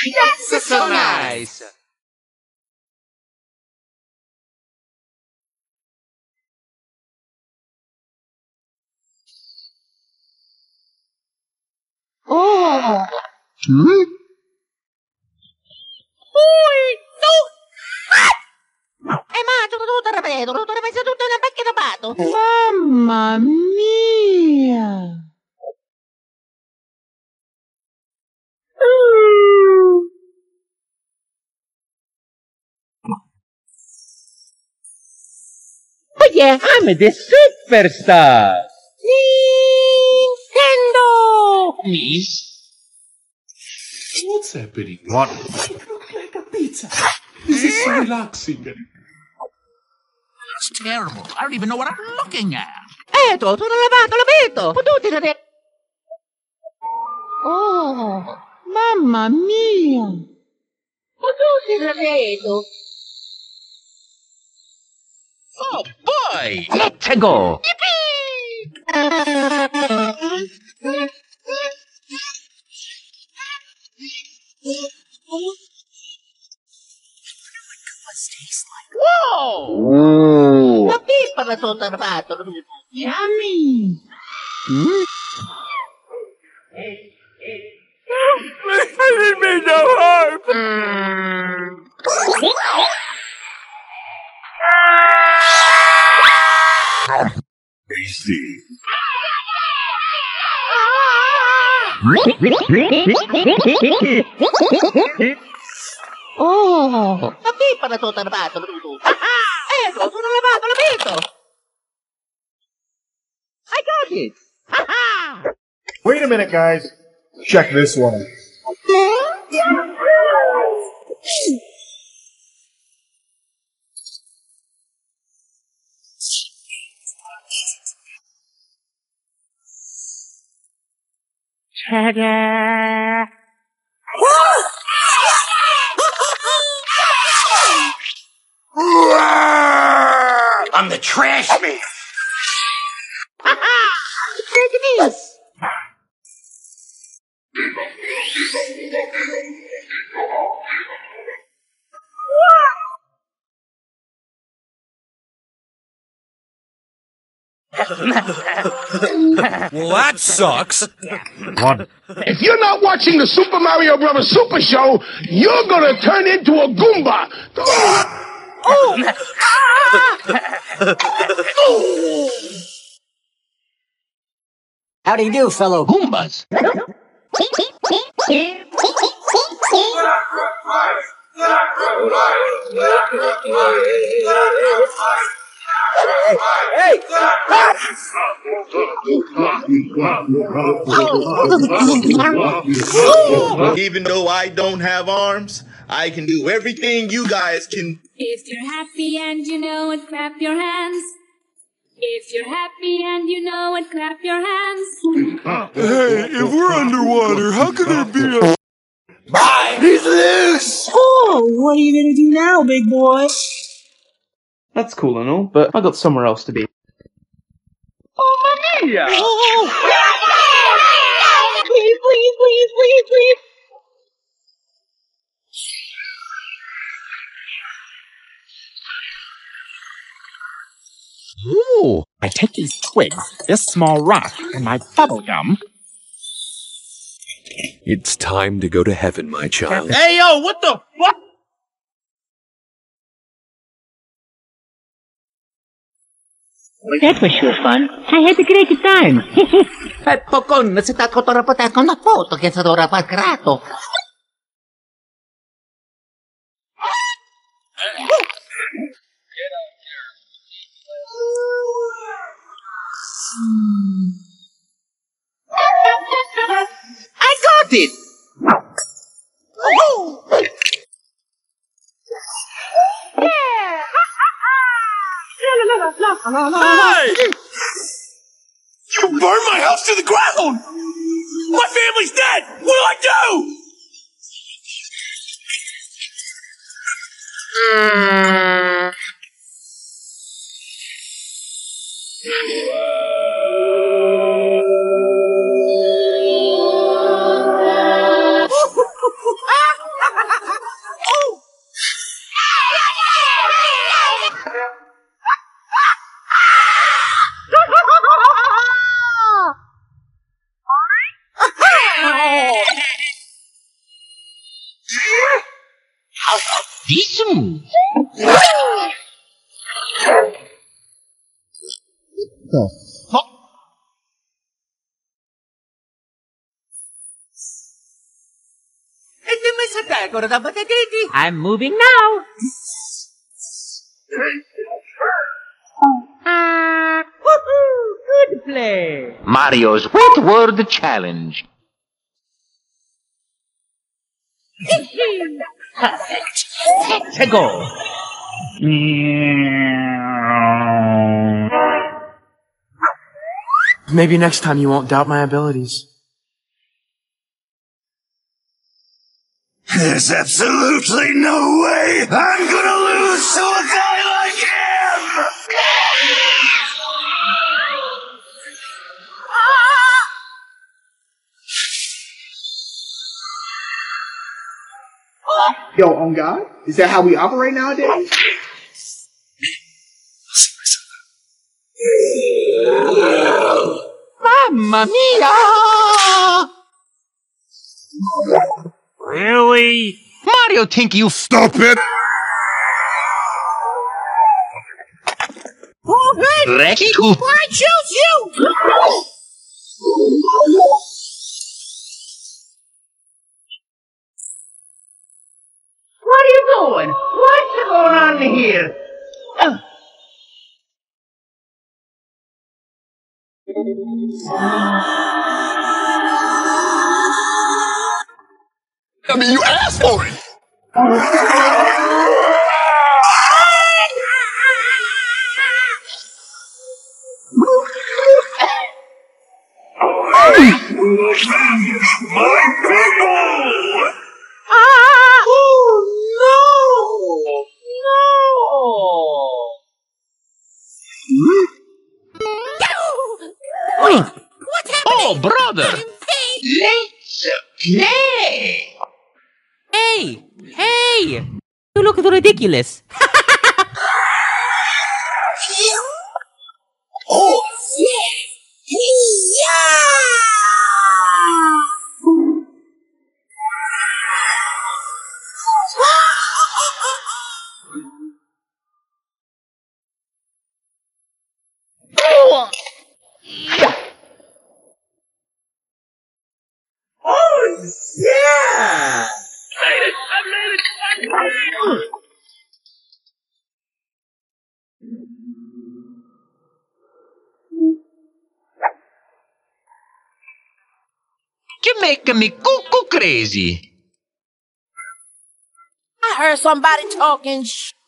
That's so nice. Oh. Uy! No! Ma, tutto ripeto, tutto ripeto, tutto una macchina bato. Mamma mia! Oh yeah, I'm the superstar! Nintendo! Me? What's happening? What? It looks like a pizza. This is so relaxing. That's terrible. I don't even know what I'm looking at. Eto, tutto lavato, l'abito. Potuti ripeto. Oh, mamma mia! Potuti ripeto. Oh, boy! Let's go! Wow! Ooh. La pipa na tutto ripeto. Yummy! I didn't mean no harm. Tasty. Oh! La pipa na tutto ripeto. Eto, tutto lavato, l'abito. I got it. Wait a minute, guys. Check this one. Ta-da! I'm the trash man. Take this. Well, that sucks. If you're not watching the Super Mario Bros. Super Show, you're gonna turn into a Goomba. How do you do, fellow Goombas? Hey! Even though I don't have arms, I can do everything you guys can. If you're happy and you know it, clap your hands. If you're happy and you know it, clap your hands. Hey, if we're underwater, how could there be a... Bye! He's loose! Oh, what are you gonna do now, big boy? That's cool and all, but I got somewhere else to be. Oh, Mia! Please, please, please, please, please! Ooh, I take these twigs, this small rock, and my bubble gum. It's time to go to heaven, my child. Hey, yo, what the fuck? That was sure fun. I had a great time. Pokon, nasitat ko to rapat ako na po. To kaya sa to rapat karato. I got it! Hey! You burned my house to the ground! My family's dead! What do I do? This move. I'm moving now. Woohoo! Good play. Mario's What Word Challenge. Perfect. Set to go. Maybe next time you won't doubt my abilities. There's absolutely no way I'm gonna lose to a guy like him! Yo, on God? Is that how we operate nowadays? Mamma mia! Really? Mario think you Stop it! Wrecky Hoop. I choose you! What are you doing? What's going on here? I mean, you asked for it! My people! Oh, brother. Let's play. Hey! Hey! You look ridiculous. Oh! Oh, yeah! You're making me cuckoo crazy. I heard somebody talking